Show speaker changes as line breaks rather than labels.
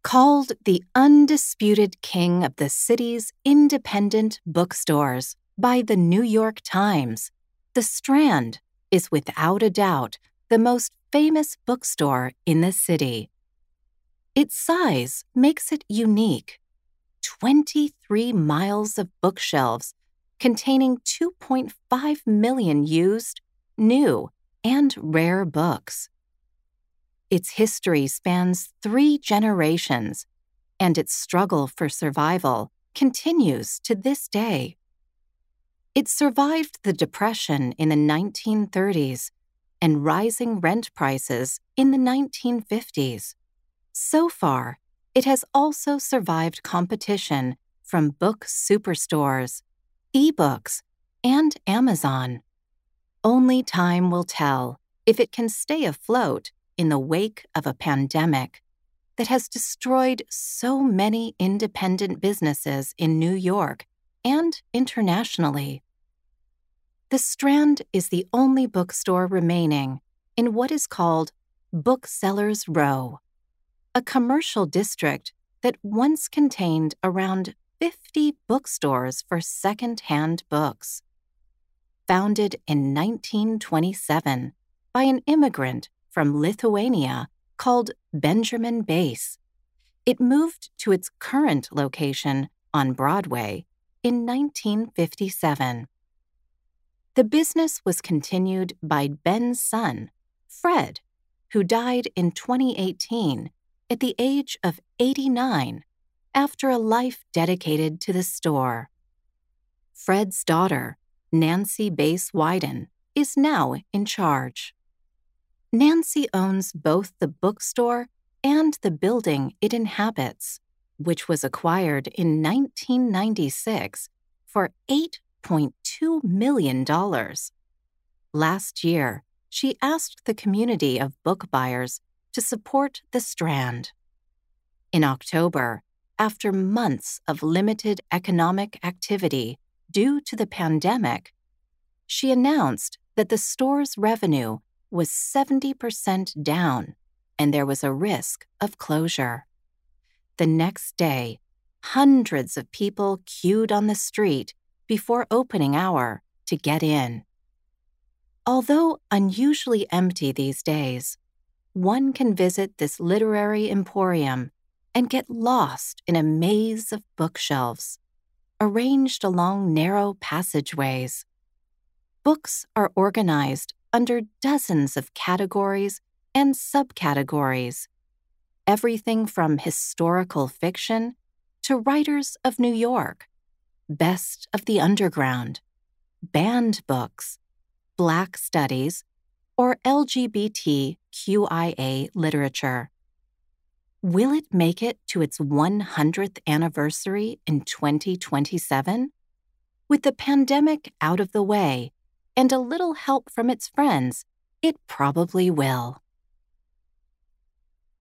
Called the undisputed king of the city's independent bookstores by the New York Times, the Strand is without a doubt the most famous bookstore in the city. Its size makes it unique. 23 miles of bookshelves containing 2.5 million used, new, and rare books. Its history spans 3 generations, and its struggle for survival continues to this day. It survived the Depression in the 1930s and rising rent prices in the 1950s. So far, it has also survived competition from book superstores, ebooks, and Amazon. Only time will tell if it can stay afloat in the wake of a pandemic that has destroyed so many independent businesses in New York and internationally. The Strand is the only bookstore remaining in what is called Booksellers Row, a commercial district that once contained around 50 bookstores for second-hand books. Founded in 1927 by an immigrant from Lithuania called Benjamin Bass, it moved to its current location on Broadway in 1957. The business was continued by Ben's son, Fred, who died in 2018 at the age of 89 after a life dedicated to the store. Fred's daughter, Nancy Bass Wyden, is now in charge. Nancy owns both the bookstore and the building it inhabits, which was acquired in 1996 for $8.2 million. Last year, she asked the community of book buyers to support the Strand. In October, after months of limited economic activity due to the pandemic, she announced that the store's revenue was 70% down and there was a risk of closure. The next day, hundreds of people queued on the street before opening hour to get in. Although unusually empty these days, one can visit this literary emporium and get lost in a maze of bookshelves, arranged along narrow passageways. Books are organized under dozens of categories and subcategories, everything from historical fiction to writers of New York, best of the underground, banned books, Black studies, or LGBTQIA literature. Will it make it to its 100th anniversary in 2027? With the pandemic out of the way and a little help from its friends, it probably will.